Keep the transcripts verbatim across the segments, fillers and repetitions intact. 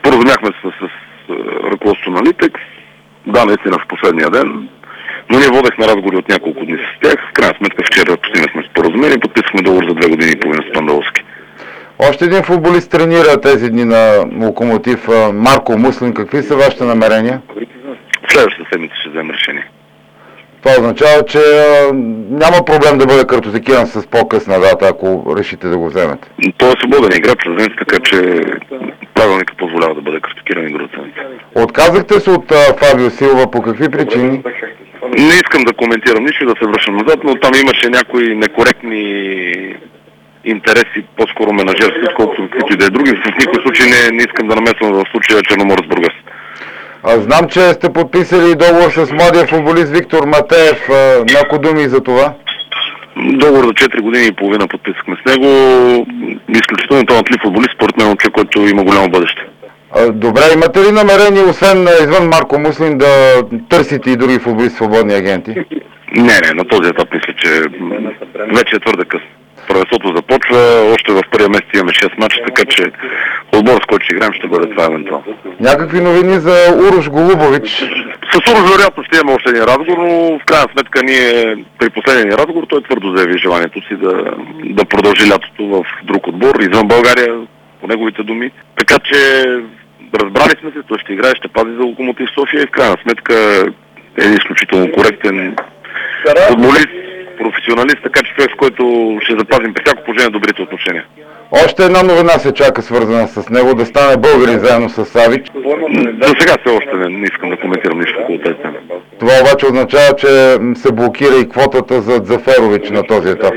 споразумяхме се с, с ръководството на Литекс. Да, наистина в последния ден. Но ние водехме разговори от няколко дни с тях. В крайна сметка вчера постигнахме споразумение и подписахме договор за две години и половина с Пандалски. Още един футболист тренира тези дни на Локомотив, Марко Муслин. Какви са вашите намерения? Следващата седмица ще вземем решение. Това означава, че а, няма проблем да бъде картотекиран с по-късна дата, ако решите да го вземете. Той е свободен играч, така че правилникът позволява да бъде картотекиран и другата седмица. Отказахте се от а, Фабио Силва по какви причини? Не искам да коментирам нищо и да се връщам назад, но там имаше някои некоректни интереси, по-скоро менажерски, отколкото каквито и да е други. В никой случай не, не искам да намесвам в случая Черноморец Бургас. А, знам, че сте подписали договор с младия футболист Виктор Матеев. А, няколко думи за това? Договор за четири години и половина подписахме с него. Изключително талантлив футболист, според мен човек, който има голямо бъдеще. А, добре, имате ли намерение, освен извън Марко Муслин, да търсите и други футболисти свободни агенти? Не, не, на този етап мисля, че вече е твърде късно. Първенството започва, още в първия месец имаме шест мача, така че отбор, с който ще играем, ще бъде това евентуално. Някакви новини за Урош Голубович? С Урош вероятно ще имаме още един разговор, но в крайна сметка ние при последния разговор той твърдо заяви желанието си да, да продължи лятото в друг отбор, извън България, по неговите думи. Така че разбрали сме се, той ще играе, ще пази за Локомотив София и в крайна сметка е изключително коректен футболист, професионалист, така че човек, с който ще запазим при всяко положение добрите отношения. Още една новина се чака, свързана с него, да стане българин заедно с Савич. За сега все още не, не искам да коментирам нищо около тези теми. Това обаче означава, че се блокира и квотата за Дзаферович на този етап.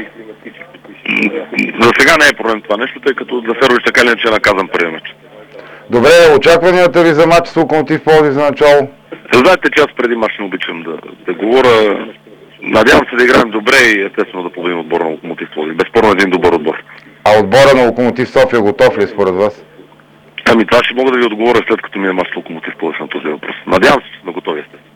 За сега не е проблем това нещо, тъй като Дзаферович така или иначе е наказан първия мач. Добре, очакванията ви за матч с Локомотив Пловдив за начало? Знаете, че аз преди мач не обичам да, да говоря. Надявам се да играем добре и естествено да победим отбора на Локомотив Пловдив. Безспорно един добър отбор. А отбора на Локомотив София готов ли според вас? Ами това ще мога да ви отговоря след като ми е мач с Локомотив Пловдив на този въпрос. Надявам се, че сме готови, естествено.